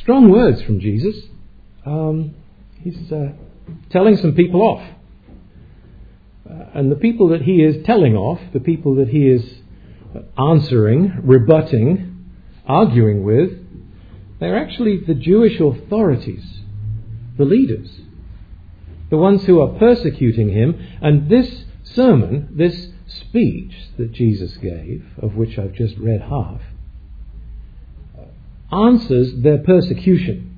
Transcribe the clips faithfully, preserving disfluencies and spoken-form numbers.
strong words from Jesus. Um, he's uh, telling some people off. Uh, and the people that he is telling off, the people that he is answering, rebutting, arguing with, they're actually the Jewish authorities, the leaders, the ones who are persecuting him. And this sermon, this speech that Jesus gave, of which I've just read half, answers their persecution.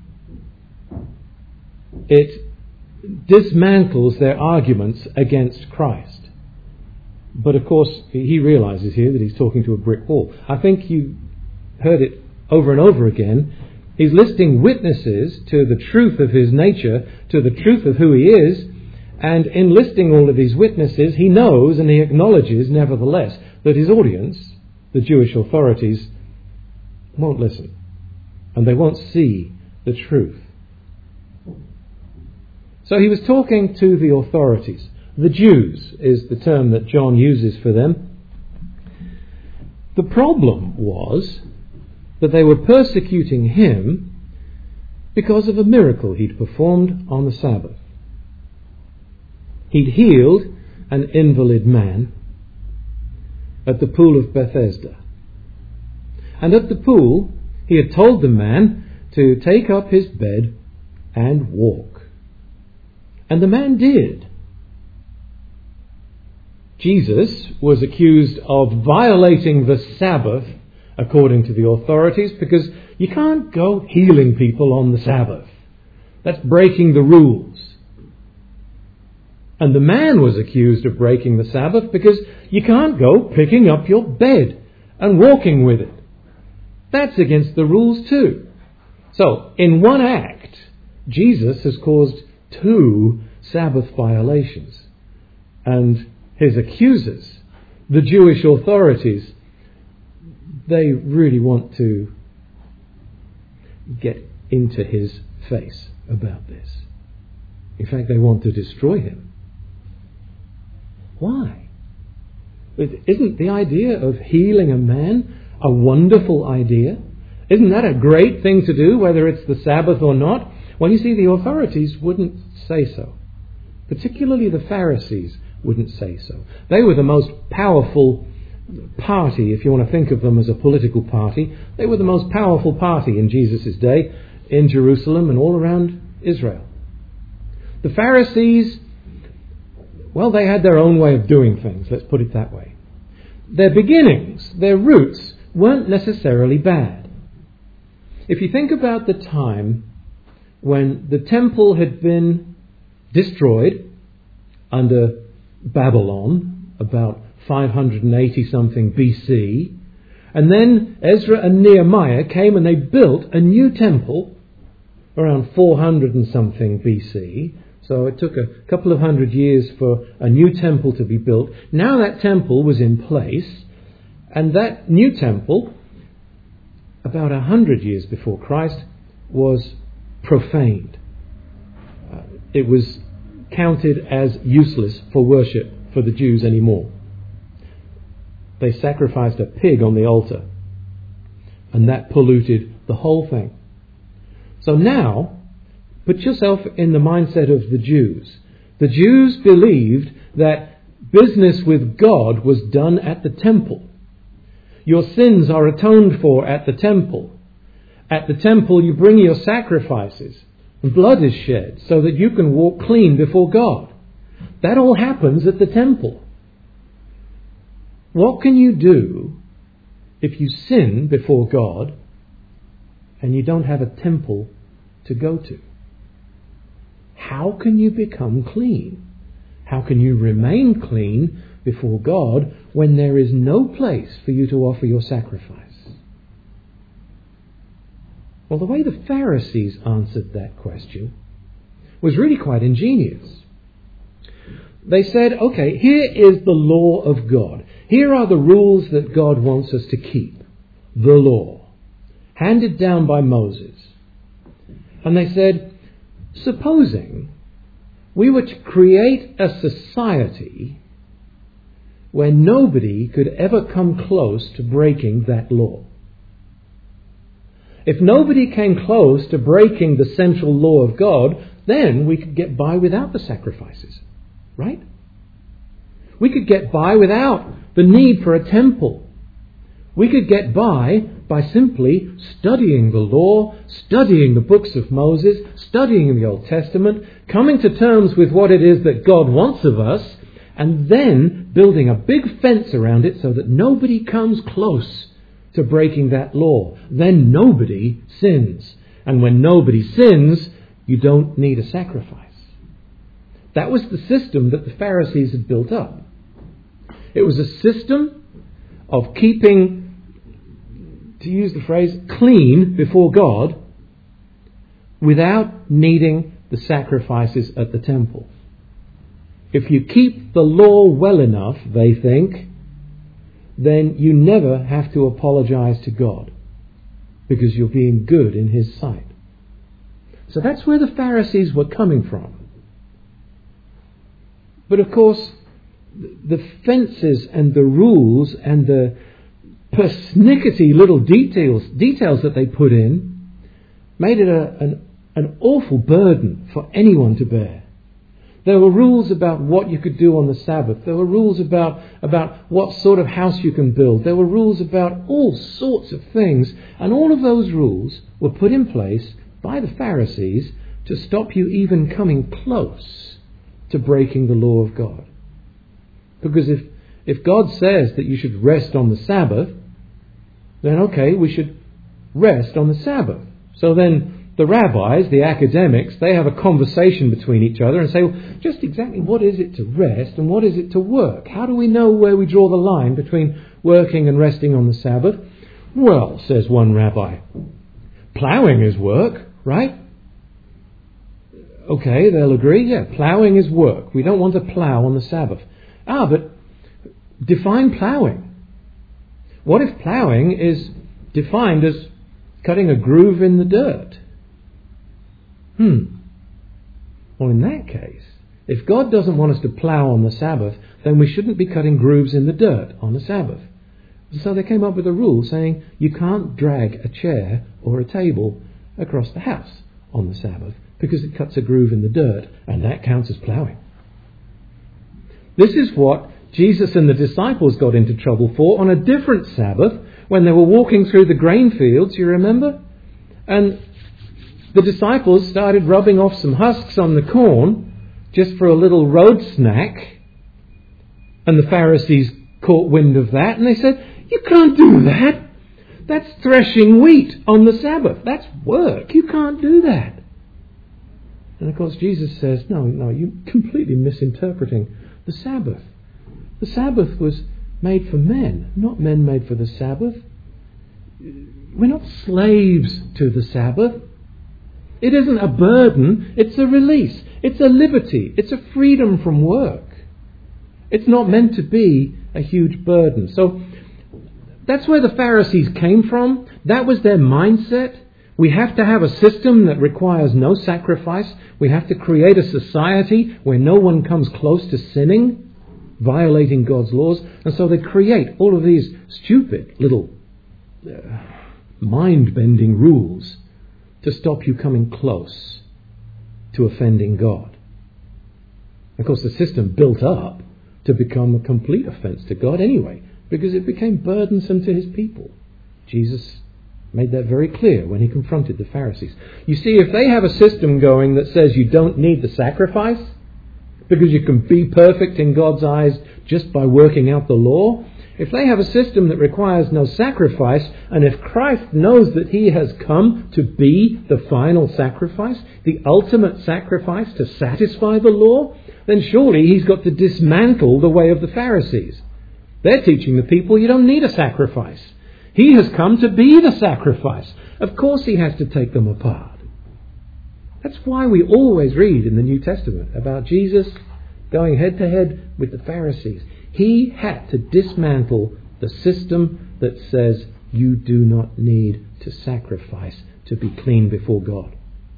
It dismantles their arguments against Christ. But of course, he realizes here that he's talking to a brick wall. I think you heard it over and over again. He's listing witnesses to the truth of his nature, to the truth of who he is, and in listing all of these witnesses, he knows and he acknowledges, nevertheless, that his audience, the Jewish authorities, won't listen, and they won't see the truth. So he was talking to the authorities. The Jews is the term that John uses for them. The problem was that they were persecuting him because of a miracle he'd performed on the Sabbath. He'd healed an invalid man at the pool of Bethesda. And at the pool, he had told the man to take up his bed and walk. And the man did. Jesus was accused of violating the Sabbath, according to the authorities, because you can't go healing people on the Sabbath. That's breaking the rules. And the man was accused of breaking the Sabbath because you can't go picking up your bed and walking with it. That's against the rules too. So, in one act, Jesus has caused two Sabbath violations. And his accusers, the Jewish authorities, they really want to get into his face about this. In fact, they want to destroy him. Why? Isn't the idea of healing a man a wonderful idea? Isn't that a great thing to do, whether it's the Sabbath or not? Well, you see, the authorities wouldn't say so. Particularly the Pharisees wouldn't say so. They were the most powerful party, if you want to think of them as a political party. They were the most powerful party in Jesus' day in Jerusalem and all around Israel. The Pharisees, well, they had their own way of doing things, let's put it that way. Their beginnings, their roots, weren't necessarily bad. If you think about the time when the temple had been destroyed under Babylon, about five hundred eighty something B C, and then Ezra and Nehemiah came and they built a new temple around four hundred and something B C. So it took a couple of hundred years for a new temple to be built. Now that temple was in place, and that new temple, about a hundred years before Christ, was profaned. Uh, it was counted as useless for worship for the Jews anymore. They sacrificed a pig on the altar, and that polluted the whole thing. So now, put yourself in the mindset of the Jews. The Jews believed that business with God was done at the temple. Your sins are atoned for at the temple. At the temple you bring your sacrifices, and blood is shed so that you can walk clean before God. That all happens at the temple. What can you do if you sin before God and you don't have a temple to go to? How can you become clean? How can you remain clean before God when there is no place for you to offer your sacrifice? Well, the way the Pharisees answered that question was really quite ingenious. They said, okay, here is the law of God. Here are the rules that God wants us to keep. The law, handed down by Moses. And they said, supposing we were to create a society where nobody could ever come close to breaking that law. If nobody came close to breaking the central law of God, then we could get by without the sacrifices, right? We could get by without the need for a temple. We could get by by simply studying the law, studying the books of Moses, studying the Old Testament, coming to terms with what it is that God wants of us, and then building a big fence around it so that nobody comes close to breaking that law. Then nobody sins. And when nobody sins, you don't need a sacrifice. That was the system that the Pharisees had built up. It was a system of keeping, to use the phrase, clean before God without needing the sacrifices at the temple. If you keep the law well enough, they think, then you never have to apologize to God because you're being good in His sight. So that's where the Pharisees were coming from. But of course, the fences and the rules and the persnickety little details details that they put in made it a, an, an awful burden for anyone to bear. There were rules about what you could do on the Sabbath. There were rules about, about what sort of house you can build. There were rules about all sorts of things. And all of those rules were put in place by the Pharisees to stop you even coming close to breaking the law of God. Because if, if God says that you should rest on the Sabbath, then okay, we should rest on the Sabbath. So then the rabbis, the academics, they have a conversation between each other and say, well, just exactly what is it to rest and what is it to work? How do we know where we draw the line between working and resting on the Sabbath? Well, says one rabbi, ploughing is work, right? Okay, they'll agree, yeah, ploughing is work. We don't want to plough on the Sabbath. Ah, but define ploughing. What if ploughing is defined as cutting a groove in the dirt? Hmm. Well, in that case, if God doesn't want us to plough on the Sabbath, then we shouldn't be cutting grooves in the dirt on the Sabbath. So they came up with a rule saying you can't drag a chair or a table across the house on the Sabbath because it cuts a groove in the dirt, and that counts as ploughing. This is what Jesus and the disciples got into trouble for on a different Sabbath when they were walking through the grain fields, you remember? And the disciples started rubbing off some husks on the corn just for a little road snack. And the Pharisees caught wind of that and they said, you can't do that. That's threshing wheat on the Sabbath. That's work. You can't do that. And of course Jesus says, no, no, you're completely misinterpreting the Sabbath. The Sabbath was made for men, not men made for the Sabbath. We're not slaves to the Sabbath. It isn't a burden, it's a release. It's a liberty. It's a freedom from work. It's not meant to be a huge burden. So that's where the Pharisees came from. That was their mindset. We have to have a system that requires no sacrifice. We have to create a society where no one comes close to sinning, violating God's laws. And so they create all of these stupid little uh, mind-bending rules to stop you coming close to offending God. Of course, the system built up to become a complete offence to God anyway, because it became burdensome to His people. Jesus made that very clear when He confronted the Pharisees. You see, if they have a system going that says you don't need the sacrifice, because you can be perfect in God's eyes just by working out the law, if they have a system that requires no sacrifice, and if Christ knows that He has come to be the final sacrifice, the ultimate sacrifice to satisfy the law, then surely He's got to dismantle the way of the Pharisees. They're teaching the people you don't need a sacrifice. He has come to be the sacrifice. Of course He has to take them apart. That's why we always read in the New Testament about Jesus going head to head with the Pharisees. He had to dismantle the system that says you do not need to sacrifice to be clean before God.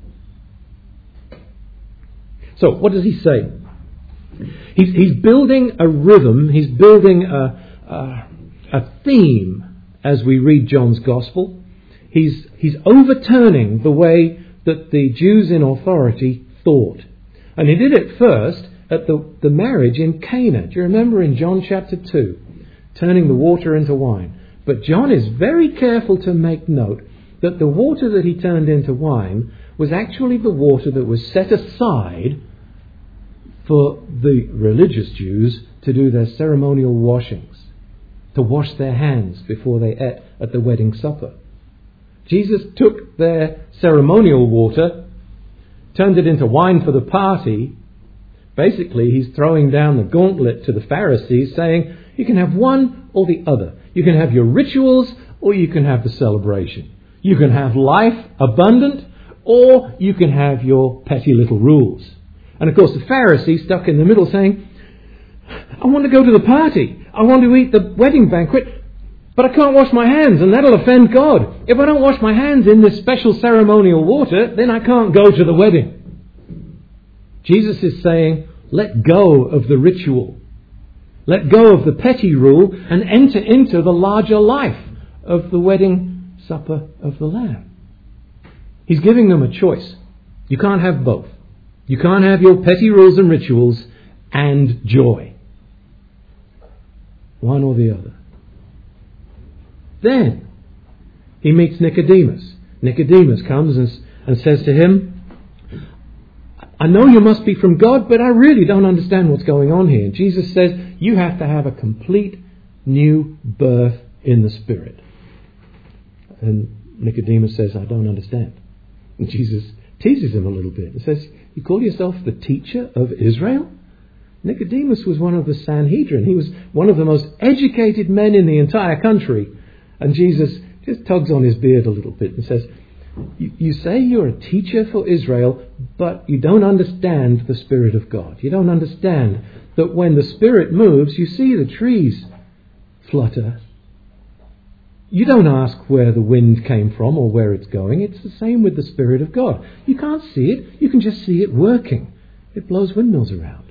So, what does he say? He's, he's building a rhythm, he's building a, a, a theme as we read John's Gospel. He's, he's overturning the way that the Jews in authority thought. And he did it first at the, the marriage in Cana. Do you remember in John chapter two? Turning the water into wine. But John is very careful to make note that the water that he turned into wine was actually the water that was set aside for the religious Jews to do their ceremonial washings, to wash their hands before they ate at the wedding supper. Jesus took their ceremonial water, turned it into wine for the party. Basically, he's throwing down the gauntlet to the Pharisees, saying, you can have one or the other. You can have your rituals or you can have the celebration. You can have life abundant or you can have your petty little rules. And of course the Pharisees stuck in the middle saying, I want to go to the party. I want to eat the wedding banquet, but I can't wash my hands and that'll offend God. If I don't wash my hands in this special ceremonial water, then I can't go to the wedding. Jesus is saying, let go of the ritual. Let go of the petty rule and enter into the larger life of the wedding supper of the Lamb. He's giving them a choice. You can't have both. You can't have your petty rules and rituals and joy. One or the other. Then he meets Nicodemus. Nicodemus comes and, and says to him, I know you must be from God, but I really don't understand what's going on here. And Jesus says, you have to have a complete new birth in the Spirit. And Nicodemus says, I don't understand. And Jesus teases him a little bit and says, you call yourself the teacher of Israel? Nicodemus was one of the Sanhedrin. He was one of the most educated men in the entire country. And Jesus just tugs on his beard a little bit and says, You, you say you're a teacher for Israel, but you don't understand the Spirit of God. You don't understand that when the Spirit moves, you see the trees flutter. You don't ask where the wind came from or where it's going. It's the same with the Spirit of God. You can't see it. You can just see it working. It blows windmills around.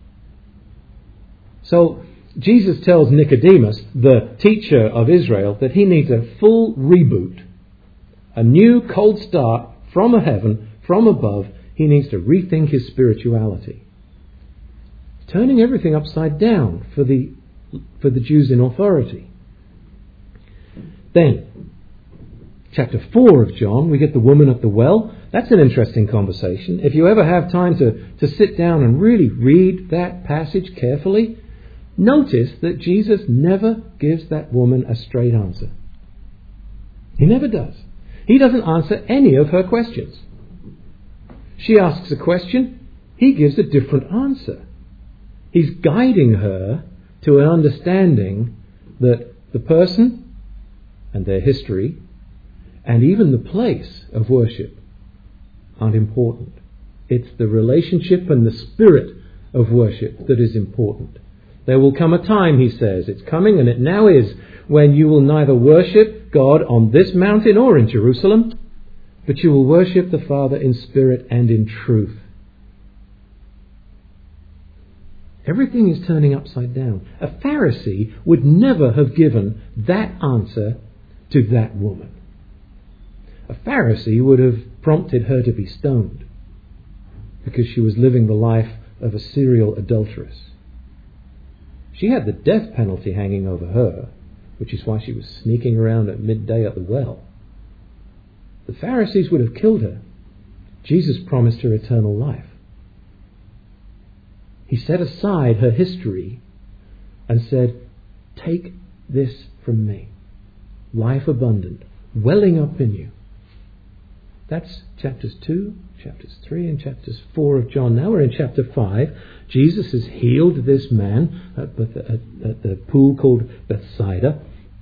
So Jesus tells Nicodemus, the teacher of Israel, that he needs a full reboot. A new cold start from heaven, from above. He needs to rethink his spirituality. Turning everything upside down for the, for the Jews in authority. Then, chapter four of John, we get the woman at the well. That's an interesting conversation. If you ever have time to, to sit down and really read that passage carefully, notice that Jesus never gives that woman a straight answer. He never does. He doesn't answer any of her questions. She asks a question, he gives a different answer. He's guiding her to an understanding that the person and their history and even the place of worship aren't important. It's the relationship and the spirit of worship that is important. There will come a time, he says, it's coming and it now is, when you will neither worship God on this mountain or in Jerusalem, but you will worship the Father in spirit and in truth. Everything is turning upside down. A Pharisee would never have given that answer to that woman. A Pharisee would have prompted her to be stoned because she was living the life of a serial adulteress. She had the death penalty hanging over her, which is why she was sneaking around at midday at the well. The Pharisees would have killed her. Jesus promised her eternal life. He set aside her history and said, take this from me. Life abundant, welling up in you. That's chapters two, chapters three, and chapters four of John. Now we're in chapter five. Jesus has healed this man at, at, at the pool called Bethsaida.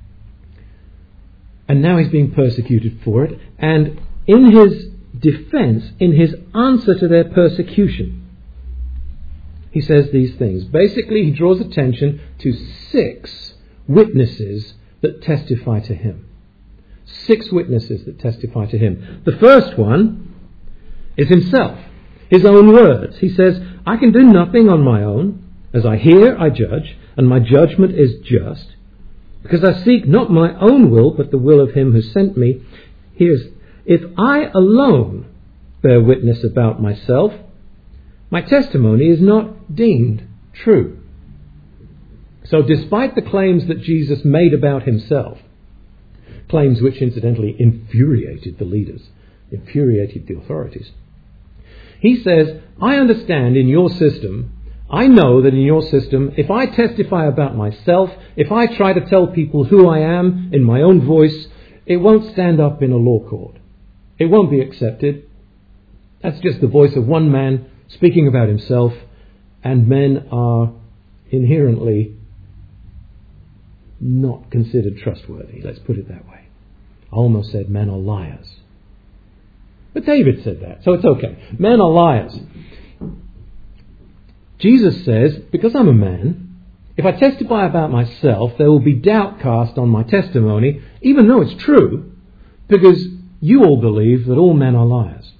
And now he's being persecuted for it. And in his defense, in his answer to their persecution, he says these things. Basically, he draws attention to six witnesses that testify to him. Six witnesses that testify to him. The first one is himself. His own words. He says, I can do nothing on my own. As I hear, I judge, and my judgment is just. Because I seek not my own will, but the will of him who sent me. Here's, if I alone bear witness about myself, my testimony is not deemed true. So despite the claims that Jesus made about himself, claims which incidentally infuriated the leaders, infuriated the authorities, he says, I understand in your system, I know that in your system, if I testify about myself, if I try to tell people who I am in my own voice, it won't stand up in a law court. It won't be accepted. That's just the voice of one man speaking about himself, and men are inherently not considered trustworthy. Let's put it that way. I almost said men are liars. But David said that, so it's okay. Men are liars. Jesus says, because I'm a man, if I testify about myself, there will be doubt cast on my testimony, even though it's true, because you all believe that all men are liars.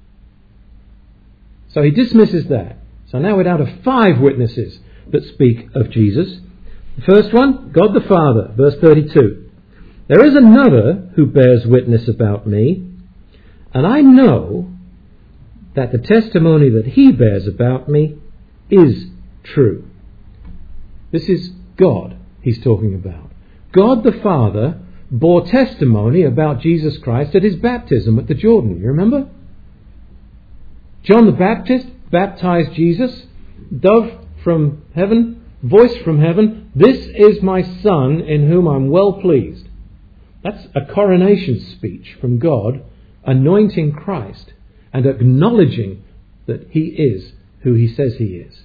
So he dismisses that. So now we're down to five witnesses that speak of Jesus. The first one, God the Father, verse thirty-two. There is another who bears witness about me, and I know that the testimony that he bears about me is true. This is God he's talking about. God the Father bore testimony about Jesus Christ at his baptism at the Jordan. You remember? John the Baptist baptized Jesus. Dove from heaven, voice from heaven, this is my Son in whom I'm well pleased. That's a coronation speech from God, anointing Christ and acknowledging that he is who he says he is.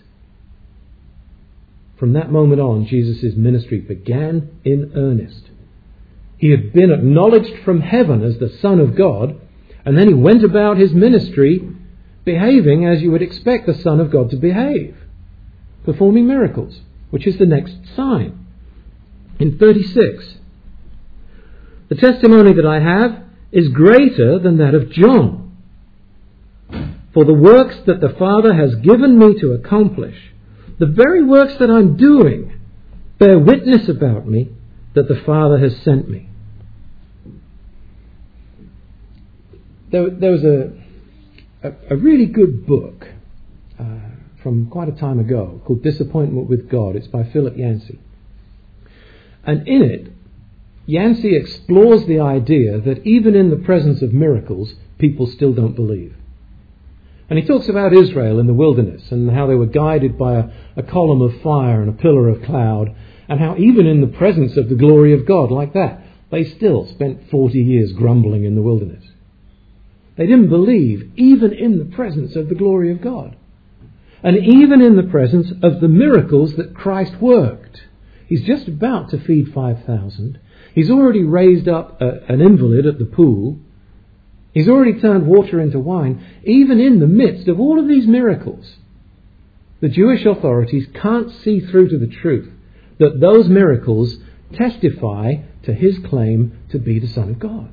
From that moment on, Jesus' ministry began in earnest. He had been acknowledged from heaven as the Son of God, and then he went about his ministry behaving as you would expect the Son of God to behave, performing miracles, which is the next sign. In thirty-six, the testimony that I have is greater than that of John. For the works that the Father has given me to accomplish, the very works that I'm doing, bear witness about me that the Father has sent me. There, there was a, a, a really good book uh, from quite a time ago called Disappointment with God. It's by Philip Yancey. And in it, Yancey explores the idea that even in the presence of miracles, people still don't believe. And he talks about Israel in the wilderness and how they were guided by a, a column of fire and a pillar of cloud, and how even in the presence of the glory of God like that, they still spent forty years grumbling in the wilderness. They didn't believe even in the presence of the glory of God. And even in the presence of the miracles that Christ worked. He's just about to feed five thousand. He's already raised up a, an invalid at the pool. He's already turned water into wine. Even in the midst of all of these miracles, the Jewish authorities can't see through to the truth that those miracles testify to his claim to be the Son of God.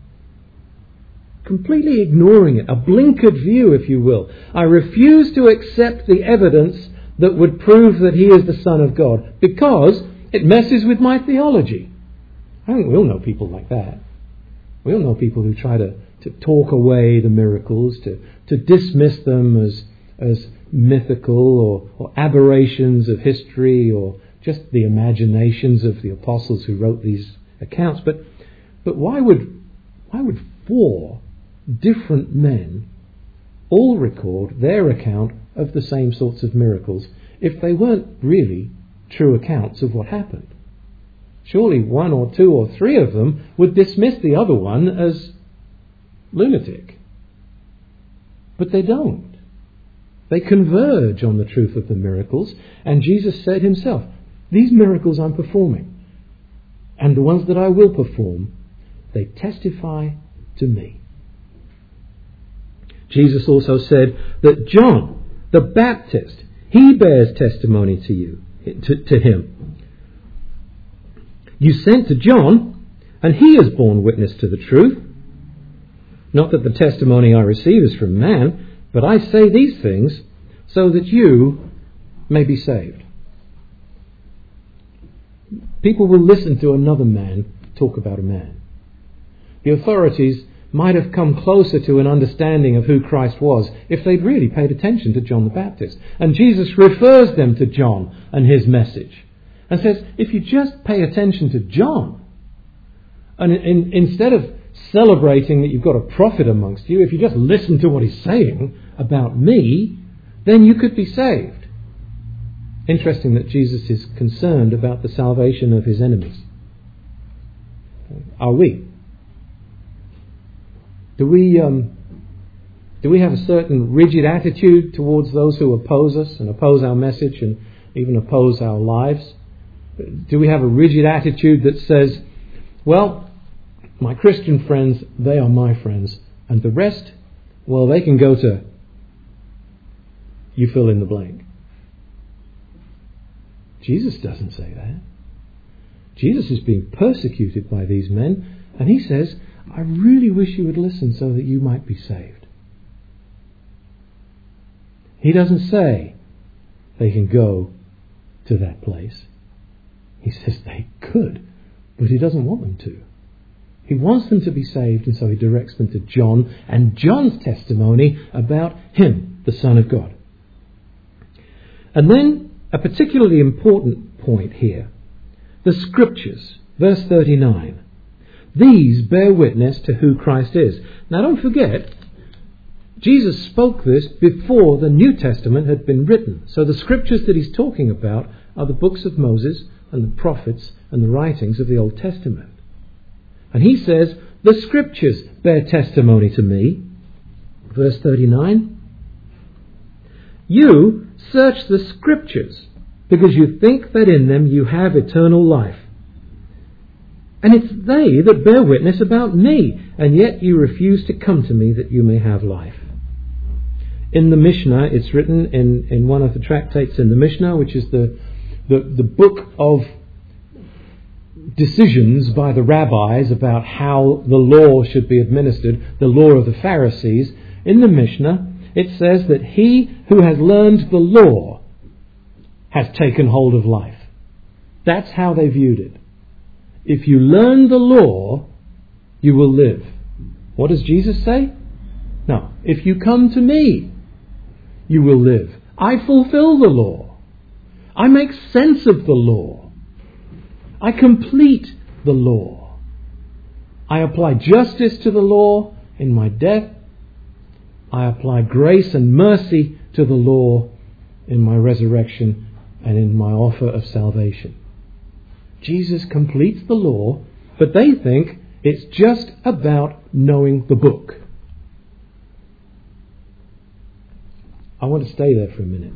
Completely ignoring it, a blinkered view, if you will. I refuse to accept the evidence that would prove that he is the Son of God because it messes with my theology. I think we all know people like that. We all know people who try to, to talk away the miracles, to, to dismiss them as, as mythical or, or aberrations of history or just the imaginations of the apostles who wrote these accounts. But but why would why would four different men all record their account of the same sorts of miracles if they weren't really true accounts of what happened? Surely one or two or three of them would dismiss the other one as lunatic. But they don't. They converge on the truth of the miracles, and Jesus said himself, these miracles I'm performing, and the ones that I will perform, they testify to me. Jesus also said that John, the Baptist, he bears testimony to you, to, to him. You sent to John, and he has borne witness to the truth. Not that the testimony I receive is from man, but I say these things so that you may be saved. People will listen to another man talk about a man. the authorities might have come closer to an understanding of who Christ was if they'd really paid attention to John the Baptist. And Jesus refers them to John and his message and says, if you just pay attention to John, and in, instead of celebrating that you've got a prophet amongst you, if you just listen to what he's saying about me, then you could be saved. Interesting that Jesus is concerned about the salvation of his enemies. Are we? Do we um, do we have a certain rigid attitude towards those who oppose us and oppose our message and even oppose our lives? Do we have a rigid attitude that says, well, my Christian friends, they are my friends, and the rest, well, they can go to, you fill in the blank. Jesus doesn't say that. Jesus is being persecuted by these men, and he says, I really wish you would listen so that you might be saved. He doesn't say they can go to that place. He says they could, but he doesn't want them to. He wants them to be saved, and so he directs them to John and John's testimony about him, the Son of God. And then a particularly important point here. The Scriptures, verse thirty-nine. These bear witness to who Christ is. Now don't forget, Jesus spoke this before the New Testament had been written. So the Scriptures that he's talking about are the books of Moses and the prophets and the writings of the Old Testament. And he says, the Scriptures bear testimony to me. Verse thirty-nine. You search the Scriptures because you think that in them you have eternal life. And it's they that bear witness about me, and yet you refuse to come to me that you may have life. In the Mishnah, it's written in, in one of the tractates in the Mishnah, which is the, the, the book of decisions by the rabbis about how the law should be administered, the law of the Pharisees. In the Mishnah, it says that he who has learned the law has taken hold of life. That's how they viewed it. If you learn the law, you will live. What does Jesus say? No. If you come to me, you will live. I fulfill the law. I make sense of the law. I complete the law. I apply justice to the law in my death. I apply grace and mercy to the law in my resurrection and in my offer of salvation. Jesus completes the law, but they think it's just about knowing the book. I want to stay there for a minute.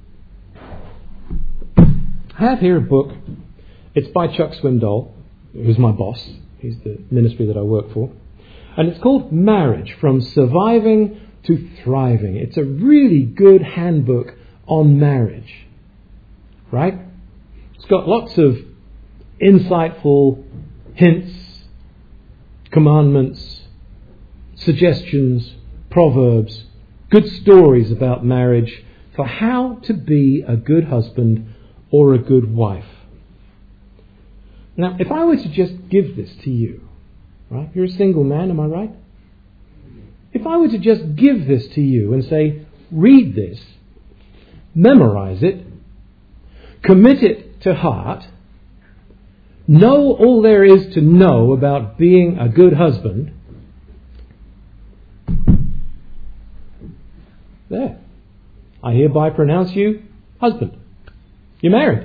I have here a book. It's by Chuck Swindoll, who's my boss. He's the ministry that I work for. And it's called Marriage, From Surviving to Thriving. It's a really good handbook on marriage. Right? It's got lots of insightful hints, commandments, suggestions, proverbs, good stories about marriage for how to be a good husband or a good wife. Now, if I were to just give this to you, right? You're a single man, am I right? If I were to just give this to you and say, read this, memorize it, commit it to heart, know all there is to know about being a good husband, there. I hereby pronounce you husband. You're married.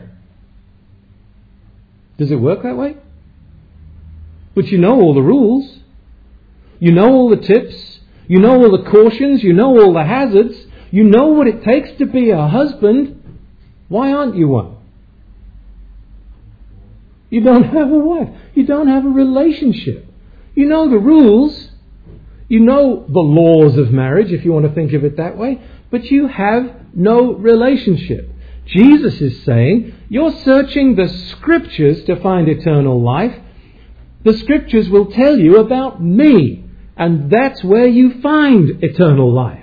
Does it work that way? But you know all the rules. You know all the tips. You know all the cautions. You know all the hazards. You know what it takes to be a husband. Why aren't you one? You don't have a wife. You don't have a relationship. You know the rules. You know the laws of marriage, if you want to think of it that way. But you have no relationship. Jesus is saying, you're searching the Scriptures to find eternal life. The Scriptures will tell you about me. And that's where you find eternal life.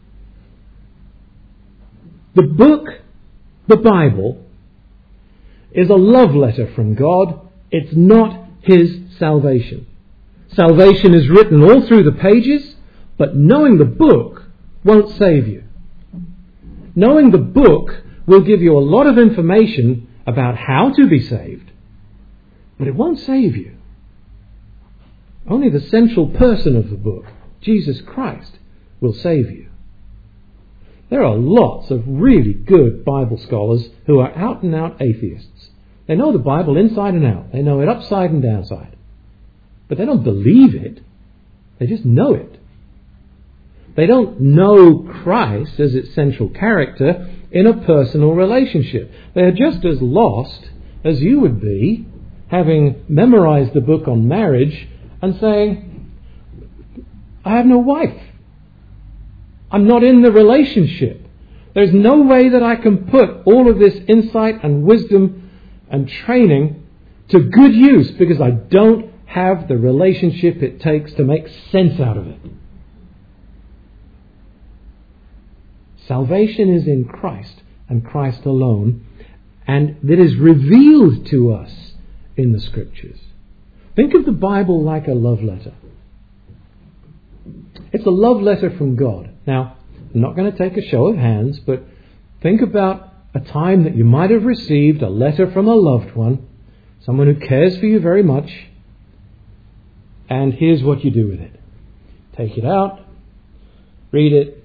The book, the Bible, is a love letter from God. It's not His salvation. Salvation is written all through the pages, but knowing the book won't save you. Knowing the book will give you a lot of information about how to be saved, but it won't save you. Only the central person of the book, Jesus Christ, will save you. There are lots of really good Bible scholars who are out and out atheists. They know the Bible inside and out. They know it upside and downside. But they don't believe it. They just know it. They don't know Christ as its central character in a personal relationship. They are just as lost as you would be, having memorized the book on marriage and saying, I have no wife. I'm not in the relationship. There's no way that I can put all of this insight and wisdom and training to good use because I don't have the relationship it takes to make sense out of it. Salvation is in Christ and Christ alone, and that is revealed to us in the Scriptures. Think of the Bible like a love letter. It's a love letter from God. Now, I'm not going to take a show of hands, but think about a time that you might have received a letter from a loved one, someone who cares for you very much, and here's what you do with it. Take it out, read it,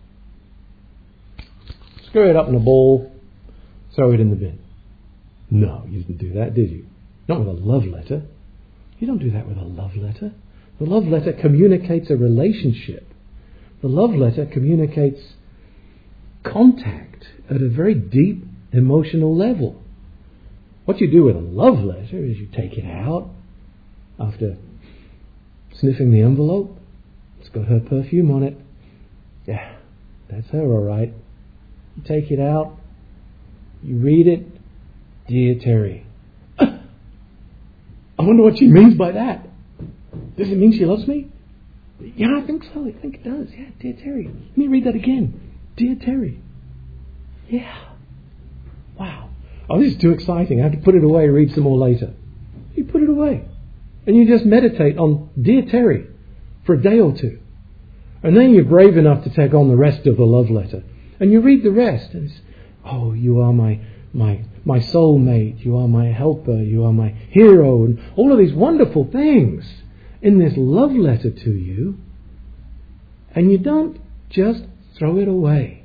screw it up in a ball, throw it in the bin. No, you didn't do that, did you? Not with a love letter. You don't do that with a love letter. The love letter communicates a relationship. The love letter communicates contact at a very deep emotional level. What you do with a love letter is you take it out after sniffing the envelope. It's got her perfume on it. Yeah, that's her all right. You take it out. You read it. Dear Terry. I wonder what she means by that. Does it mean she loves me? Yeah, I think so. I think it does. Yeah, dear Terry. Let me read that again. Dear Terry. Yeah. Wow. Oh, this is too exciting. I have to put it away, read some more later. You put it away. And you just meditate on Dear Terry for a day or two. And then you're brave enough to take on the rest of the love letter. And you read the rest. And it's, oh, you are my, my, my soulmate. You are my helper. You are my hero. And all of these wonderful things in this love letter to you. And you don't just throw it away.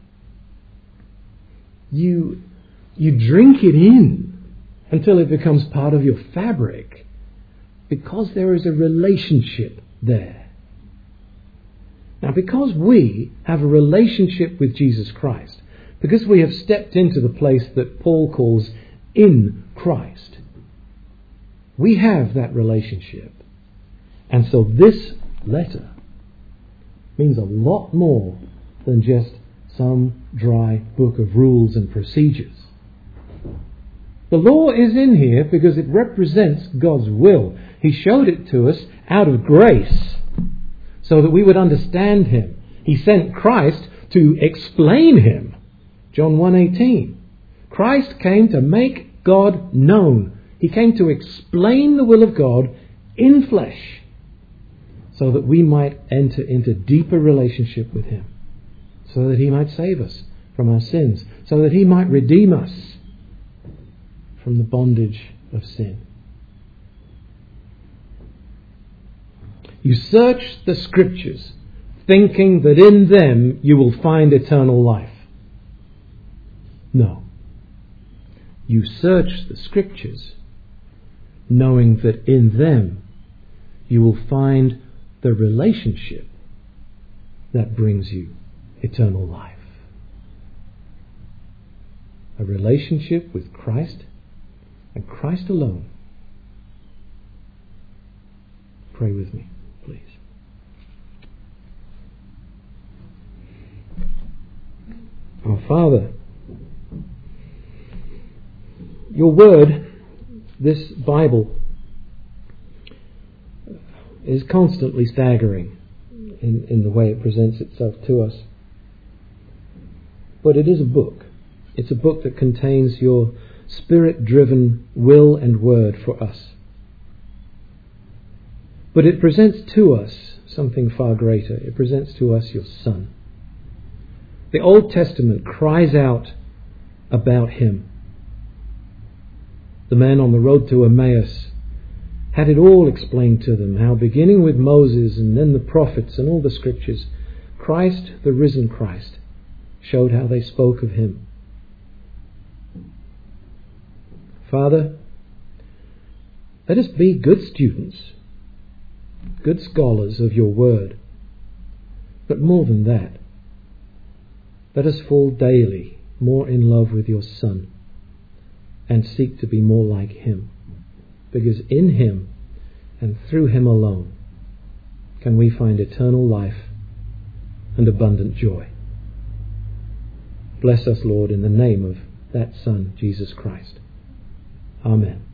You, you drink it in until it becomes part of your fabric, because there is a relationship there. Now, because we have a relationship with Jesus Christ, because we have stepped into the place that Paul calls in Christ, we have that relationship. And so this letter means a lot more than just some dry book of rules and procedures. The law is in here because it represents God's will. He showed it to us out of grace so that we would understand Him. He sent Christ to explain Him. John one eighteen. Christ came to make God known. He came to explain the will of God in flesh so that we might enter into deeper relationship with Him, so that He might save us from our sins, so that He might redeem us from the bondage of sin. You search the Scriptures thinking that in them you will find eternal life. No. You search the Scriptures knowing that in them you will find the relationship that brings you eternal life. A relationship with Christ and Christ alone. Pray with me, please. Our Father, your word, this Bible, is constantly staggering in, in the way it presents itself to us. But it is a book. It's a book that contains your Spirit-driven will and word for us. But it presents to us something far greater. It presents to us your Son. The Old Testament cries out about him. The man on the road to Emmaus had it all explained to them, how beginning with Moses and then the prophets and all the scriptures, Christ, the risen Christ, showed how they spoke of him. Father, let us be good students, good scholars of your word. But more than that, let us fall daily more in love with your Son and seek to be more like him. Because in him and through him alone can we find eternal life and abundant joy. Bless us, Lord, in the name of that Son, Jesus Christ. Amen.